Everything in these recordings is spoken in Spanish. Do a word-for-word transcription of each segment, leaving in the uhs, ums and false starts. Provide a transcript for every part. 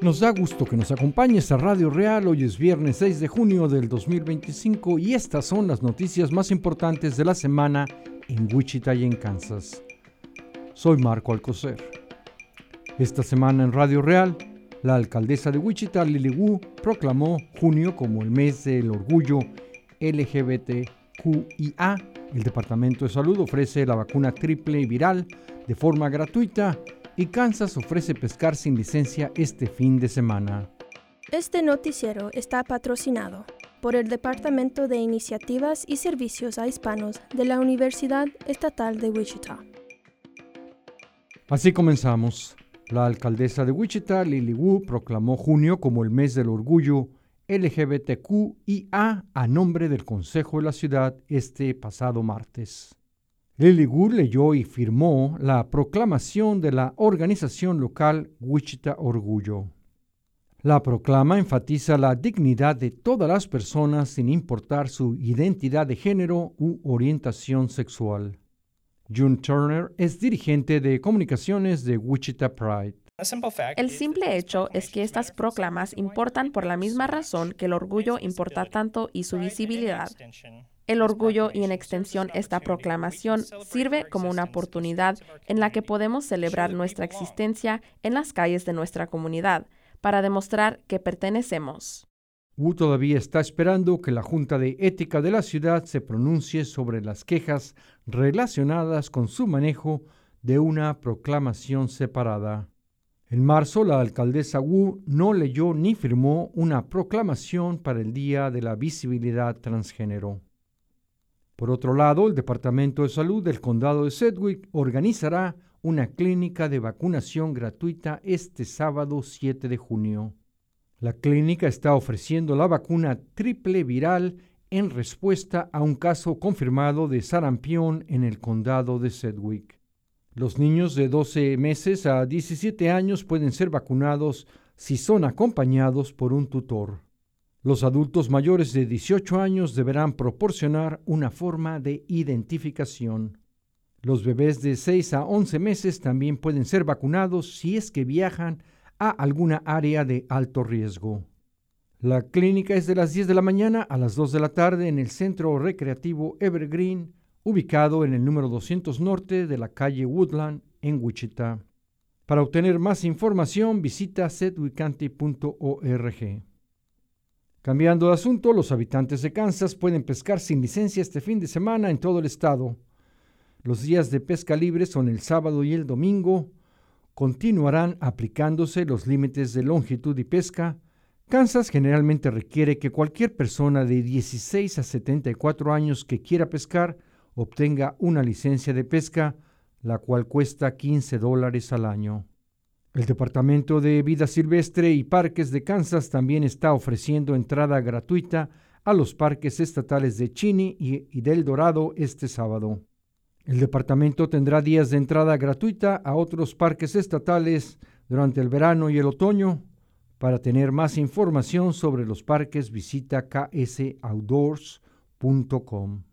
Nos da gusto que nos acompañes a Radio Real. Hoy es viernes seis de junio del dos mil veinticinco y estas son las noticias más importantes de la semana en Wichita y en Kansas. Soy Marco Alcocer. Esta semana en Radio Real, la alcaldesa de Wichita, Lily Wu, proclamó junio como el mes del orgullo L G B T Q I A. El Departamento de Salud ofrece la vacuna triple viral de forma gratuita y Kansas ofrece pescar sin licencia este fin de semana. Este noticiero está patrocinado por el Departamento de Iniciativas y Servicios a Hispanos de la Universidad Estatal de Wichita. Así comenzamos. La alcaldesa de Wichita, Lily Wu, proclamó junio como el mes del orgullo L G B T Q I A a nombre del Consejo de la Ciudad este pasado martes. Lily Wu leyó y firmó la proclamación de la organización local Wichita Orgullo. La proclama enfatiza la dignidad de todas las personas sin importar su identidad de género u orientación sexual. June Turner es dirigente de comunicaciones de Wichita Pride. El simple hecho es que estas proclamas importan por la misma razón que el orgullo importa tanto y su visibilidad. El orgullo y en extensión esta proclamación sirve como una oportunidad en la que podemos celebrar nuestra existencia en las calles de nuestra comunidad para demostrar que pertenecemos. Wu todavía está esperando que la Junta de Ética de la ciudad se pronuncie sobre las quejas relacionadas con su manejo de una proclamación separada. En marzo, la alcaldesa Wu no leyó ni firmó una proclamación para el Día de la Visibilidad Transgénero. Por otro lado, el Departamento de Salud del Condado de Sedgwick organizará una clínica de vacunación gratuita este sábado siete de junio. La clínica está ofreciendo la vacuna triple viral en respuesta a un caso confirmado de sarampión en el condado de Sedgwick. Los niños de doce meses a diecisiete años pueden ser vacunados si son acompañados por un tutor. Los adultos mayores de dieciocho años deberán proporcionar una forma de identificación. Los bebés de seis a once meses también pueden ser vacunados si es que viajan a alguna área de alto riesgo. La clínica es de las diez de la mañana a las dos de la tarde en el Centro Recreativo Evergreen, ubicado en el número doscientos norte de la calle Woodland en Wichita. Para obtener más información, visita sedgwick county punto org. Cambiando de asunto, los habitantes de Kansas pueden pescar sin licencia este fin de semana en todo el estado. Los días de pesca libre son el sábado y el domingo. Continuarán aplicándose los límites de longitud y pesca. Kansas generalmente requiere que cualquier persona de dieciséis a setenta y cuatro años que quiera pescar obtenga una licencia de pesca, la cual cuesta quince dólares al año. El Departamento de Vida Silvestre y Parques de Kansas también está ofreciendo entrada gratuita a los parques estatales de Cheney y, y del Dorado este sábado. El departamento tendrá días de entrada gratuita a otros parques estatales durante el verano y el otoño. Para tener más información sobre los parques, visita k s outdoors punto com.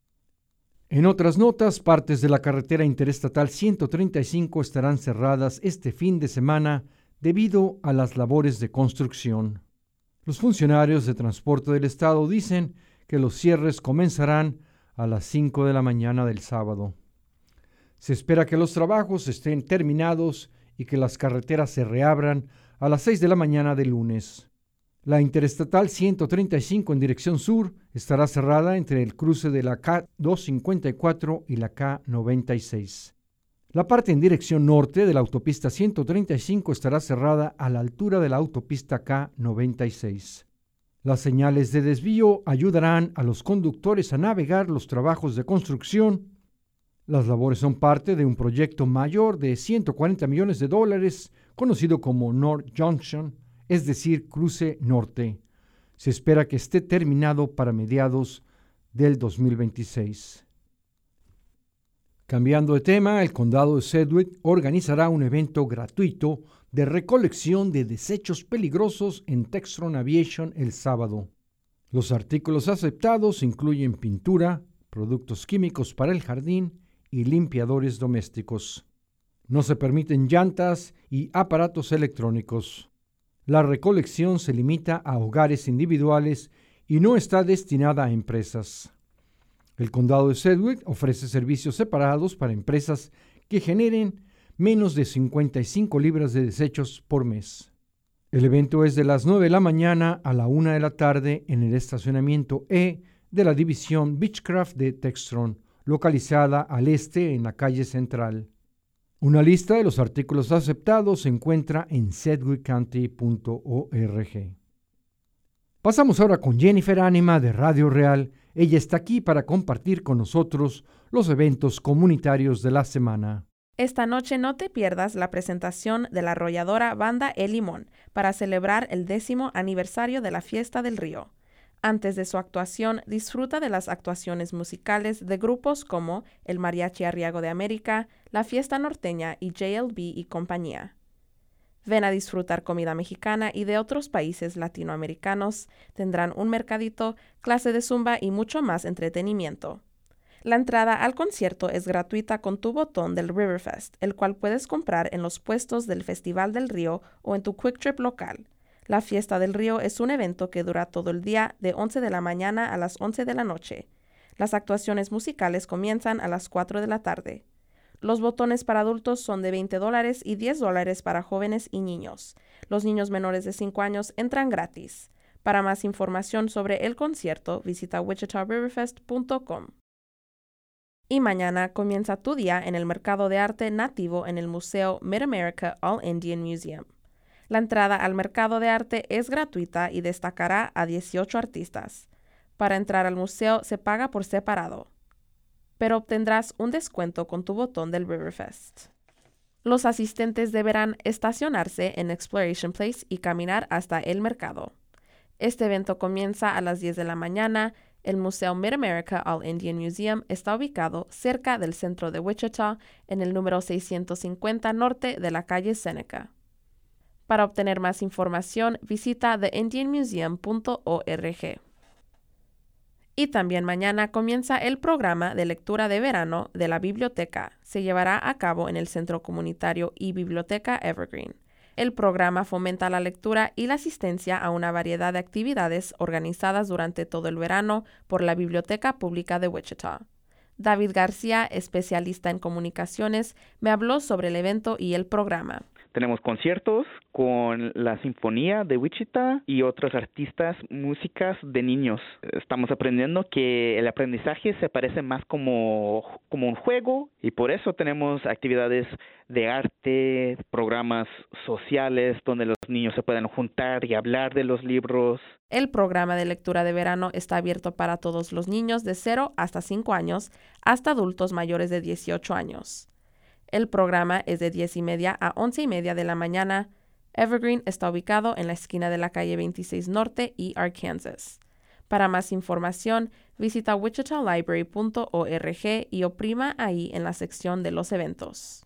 En otras notas, partes de la carretera interestatal ciento treinta y cinco estarán cerradas este fin de semana debido a las labores de construcción. Los funcionarios de transporte del estado dicen que los cierres comenzarán a las cinco de la mañana del sábado. Se espera que los trabajos estén terminados y que las carreteras se reabran a las seis de la mañana del lunes. La interestatal ciento treinta y cinco en dirección sur estará cerrada entre el cruce de la K doscientos cincuenta y cuatro y la K noventa y seis. La parte en dirección norte de la autopista ciento treinta y cinco estará cerrada a la altura de la autopista K noventa y seis. Las señales de desvío ayudarán a los conductores a navegar los trabajos de construcción. Las labores son parte de un proyecto mayor de ciento cuarenta millones de dólares, conocido como North Junction, es decir, Cruce Norte. Se espera que esté terminado para mediados del dos mil veintiséis. Cambiando de tema, el condado de Sedgwick organizará un evento gratuito de recolección de desechos peligrosos en Textron Aviation el sábado. Los artículos aceptados incluyen pintura, productos químicos para el jardín y limpiadores domésticos. No se permiten llantas y aparatos electrónicos. La recolección se limita a hogares individuales y no está destinada a empresas. El condado de Sedgwick ofrece servicios separados para empresas que generen menos de cincuenta y cinco libras de desechos por mes. El evento es de las nueve de la mañana a la una de la tarde en el estacionamiento E de la división Beechcraft de Textron, localizada al este en la calle central. Una lista de los artículos aceptados se encuentra en sedgwick county punto org. Pasamos ahora con Jennifer Anima de Radio Real. Ella está aquí para compartir con nosotros los eventos comunitarios de la semana. Esta noche no te pierdas la presentación de la arrolladora Banda El Limón para celebrar el décimo aniversario de la Fiesta del Río. Antes de su actuación, disfruta de las actuaciones musicales de grupos como el Mariachi Arriago de América, la Fiesta Norteña y J L B y compañía. Ven a disfrutar comida mexicana y de otros países latinoamericanos. Tendrán un mercadito, clase de zumba y mucho más entretenimiento. La entrada al concierto es gratuita con tu botón del Riverfest, el cual puedes comprar en los puestos del Festival del Río o en tu Quick Trip local. La Fiesta del Río es un evento que dura todo el día de once de la mañana a las once de la noche. Las actuaciones musicales comienzan a las cuatro de la tarde. Los botones para adultos son de veinte dólares y diez dólares para jóvenes y niños. Los niños menores de cinco años entran gratis. Para más información sobre el concierto, visita wichita riverfest punto com. Y mañana comienza tu día en el Mercado de Arte Nativo en el Museo Mid-America All-Indian Museum. La entrada al Mercado de Arte es gratuita y destacará a dieciocho artistas. Para entrar al museo se paga por separado, pero obtendrás un descuento con tu botón del Riverfest. Los asistentes deberán estacionarse en Exploration Place y caminar hasta el mercado. Este evento comienza a las diez de la mañana. El Museo Mid-America All-Indian Museum está ubicado cerca del centro de Wichita, en el número seiscientos cincuenta norte de la calle Seneca. Para obtener más información, visita the indian museum punto org. Y también mañana comienza el programa de lectura de verano de la biblioteca. Se llevará a cabo en el Centro Comunitario y Biblioteca Evergreen. El programa fomenta la lectura y la asistencia a una variedad de actividades organizadas durante todo el verano por la Biblioteca Pública de Wichita. David García, especialista en comunicaciones, me habló sobre el evento y el programa. Tenemos conciertos con la Sinfonía de Wichita y otros artistas, músicas de niños. Estamos aprendiendo que el aprendizaje se parece más como, como un juego y por eso tenemos actividades de arte, programas sociales donde los niños se pueden juntar y hablar de los libros. El programa de lectura de verano está abierto para todos los niños de cero hasta cinco años hasta adultos mayores de dieciocho años. El programa es de diez y media a once y media de la mañana. Evergreen está ubicado en la esquina de la calle veintiséis Norte y Arkansas. Para más información, visita wichita library punto org y oprima ahí en la sección de los eventos.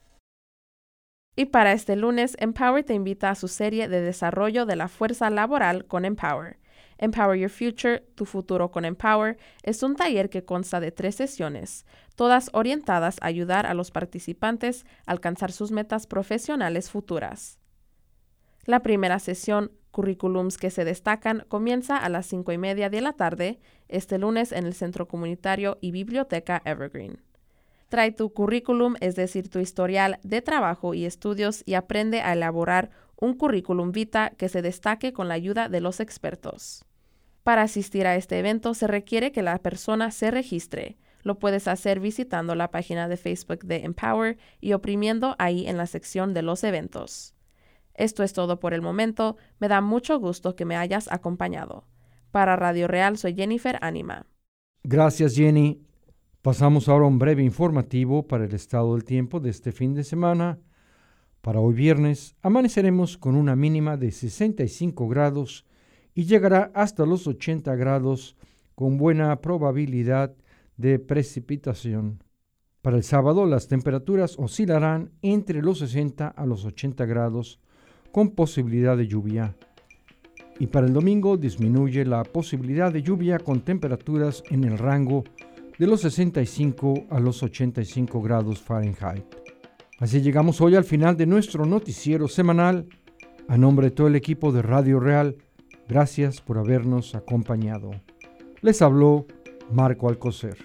Y para este lunes, Empower te invita a su serie de desarrollo de la fuerza laboral con Empower. Empower Your Future, tu futuro con Empower, es un taller que consta de tres sesiones, todas orientadas a ayudar a los participantes a alcanzar sus metas profesionales futuras. La primera sesión, Currículums que se destacan, comienza a las cinco y media de la tarde, este lunes en el Centro Comunitario y Biblioteca Evergreen. Trae tu currículum, es decir, tu historial de trabajo y estudios, y aprende a elaborar un currículum vita que se destaque con la ayuda de los expertos. Para asistir a este evento se requiere que la persona se registre. Lo puedes hacer visitando la página de Facebook de Empower y oprimiendo ahí en la sección de los eventos. Esto es todo por el momento. Me da mucho gusto que me hayas acompañado. Para Radio Real soy Jennifer Anima. Gracias, Jenny. Pasamos ahora a un breve informativo para el estado del tiempo de este fin de semana. Para hoy viernes, amaneceremos con una mínima de sesenta y cinco grados y llegará hasta los ochenta grados con buena probabilidad de precipitación. Para el sábado, las temperaturas oscilarán entre los sesenta a los ochenta grados con posibilidad de lluvia. Y para el domingo disminuye la posibilidad de lluvia con temperaturas en el rango de los sesenta y cinco a los ochenta y cinco grados Fahrenheit. Así llegamos hoy al final de nuestro noticiero semanal. A nombre de todo el equipo de Radio Real, gracias por habernos acompañado. Les habló Marco Alcocer.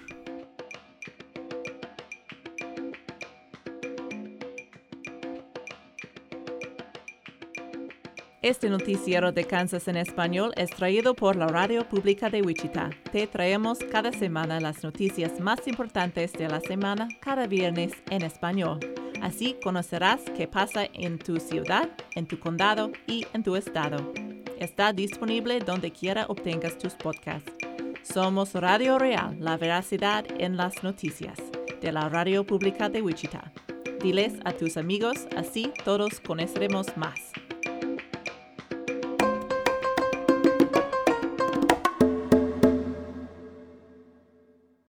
Este noticiero de Kansas en español es traído por la Radio Pública de Wichita. Te traemos cada semana las noticias más importantes de la semana, cada viernes en español. Así conocerás qué pasa en tu ciudad, en tu condado y en tu estado. Está disponible donde quiera obtengas tus podcasts. Somos Radio Real, la veracidad en las noticias, de la Radio Pública de Wichita. Diles a tus amigos, así todos conoceremos más.